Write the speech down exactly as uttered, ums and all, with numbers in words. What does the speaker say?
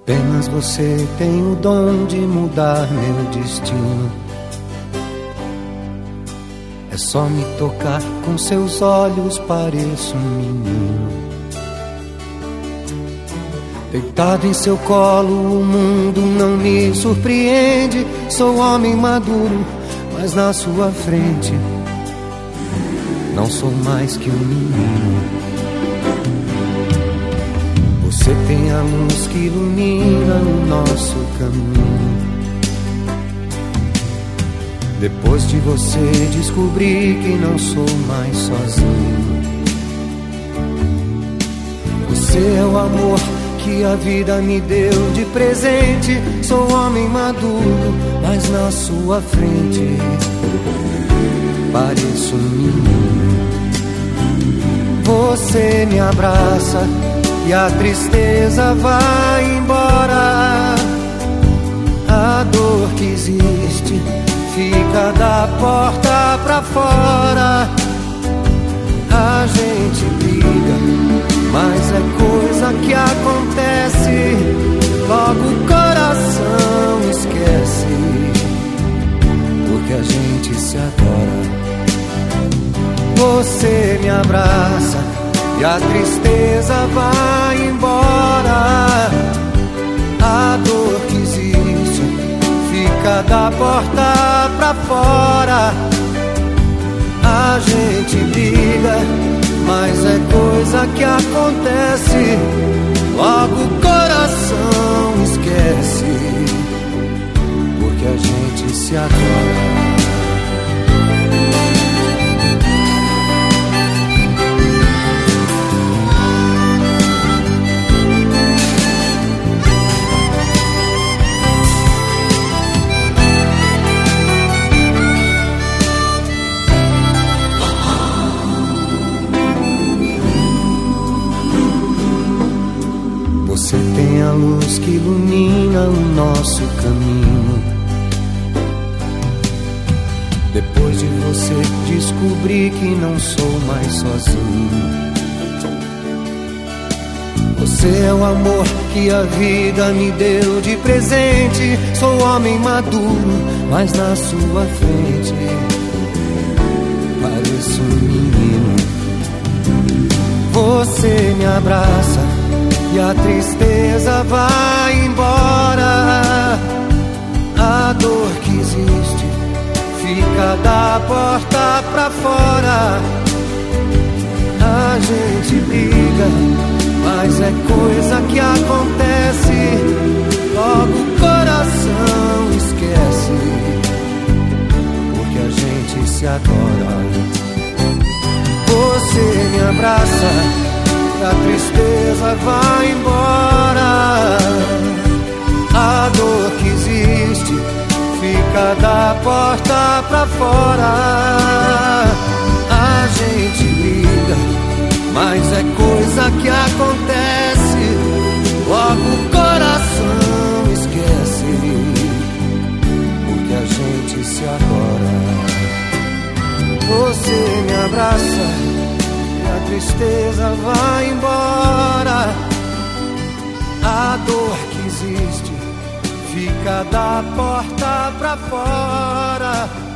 Apenas você tem o dom de mudar meu destino. É só me tocar com seus olhos, pareço um menino. Deitado em seu colo, o mundo não me surpreende. Sou homem maduro, mas na sua frente não sou mais que um menino. Você tem a luz que ilumina o nosso caminho. Depois de você descobri que não sou mais sozinho. Você é o amor que a vida me deu de presente. Sou homem maduro, mas na sua frente pareço um menino. Você me abraça e a tristeza vai embora. A dor que existe fica da porta pra fora. A gente briga, mas é coisa que acontece. Logo o coração esquece, porque a gente se adora. Você me abraça e a tristeza vai embora. A dor que existe fica da porta pra fora. A gente briga, mas é coisa que acontece. Logo o coração esquece, porque a gente se adora. Você tem a luz que ilumina o nosso caminho. Depois de você descobri que não sou mais sozinho. Você é o amor que a vida me deu de presente. Sou homem maduro, mas na sua frente pareço um menino. Você me abraça e a tristeza vai embora. A dor que existe fica da porta pra fora. A gente briga, mas é coisa que acontece. Logo o coração esquece, porque a gente se adora. Você me abraça, a tristeza vai embora. A dor que existe fica da porta pra fora. A gente briga, mas é coisa que acontece. Logo o coração esquece, porque a gente se adora. Você me abraça, a tristeza vai embora. A dor que existe fica da porta pra fora.